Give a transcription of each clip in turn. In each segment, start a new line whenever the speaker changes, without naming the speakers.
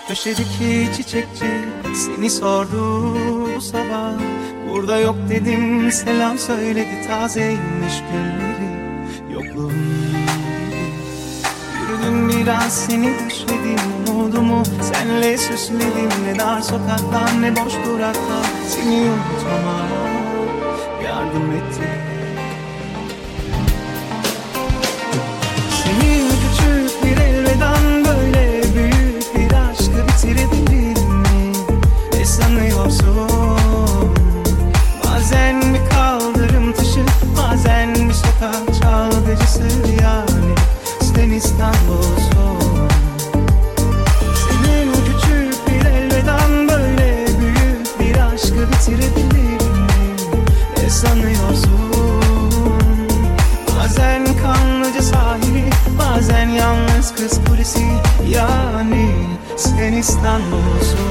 Köşedeki çiçekçi seni sordu bu sabah. Burada yok dedim, selam söyledi, tazeymiş gülleri. Yokluğun gibi yürüdüm, biraz seni düşledim. Umudumu senle süsledim. Ne dar sokaklar ne boş duraklar seni unutmama yardım etti. Senin küçük bir elveden böyle büyük bir aşkı bitirebilir mi? Ne sanıyorsun? Bazen bir kaldırım taşı, bazen bir sokak çalgıcısı. Yani sen İstanbul'sun. Senin küçük bir elveden böyle büyük bir aşkı bitirebilir mi? Ne sanıyorsun? Bazen Kanlıca sahili, bazen yalnız Kız Kulesi. Yani sen İstanbul'sun.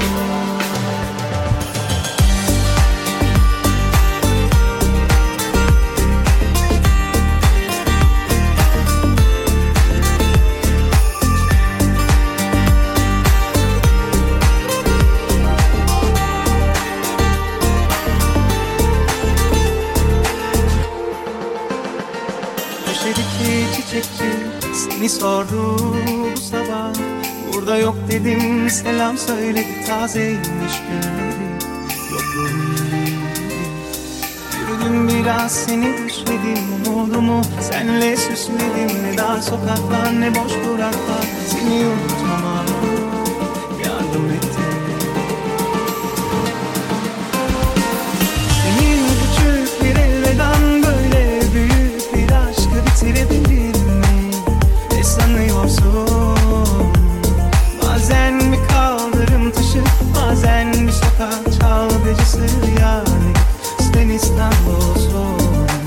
Köşedeki çiçekçi seni sordu bu sabah. Burada yok dedim, selam söyledi, tazeymiş gülleri. Yokluğun gibi yürüdüm, biraz seni düşledim. Umudumu senle süsledim. Ne dar sokaklar ne boş duraklar seni unutmama yardım etti. Senin küçük bir elveden böyle büyük bir aşkı bitirebilir mi? Ne sanıyorsun? Bazen bir kaldırım taşı, bazen bir sokak çalgıcısı. Yani sen İstanbul'sun.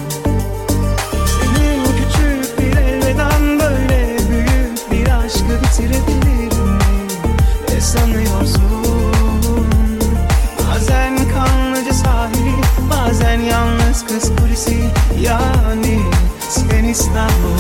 Senin küçük bir elveden böyle büyük bir aşkı bitirebilir mi? Ne sanıyorsun? Bazen Kanlıca sahili, bazen yalnız Kız Kulesi. Yani sen İstanbul.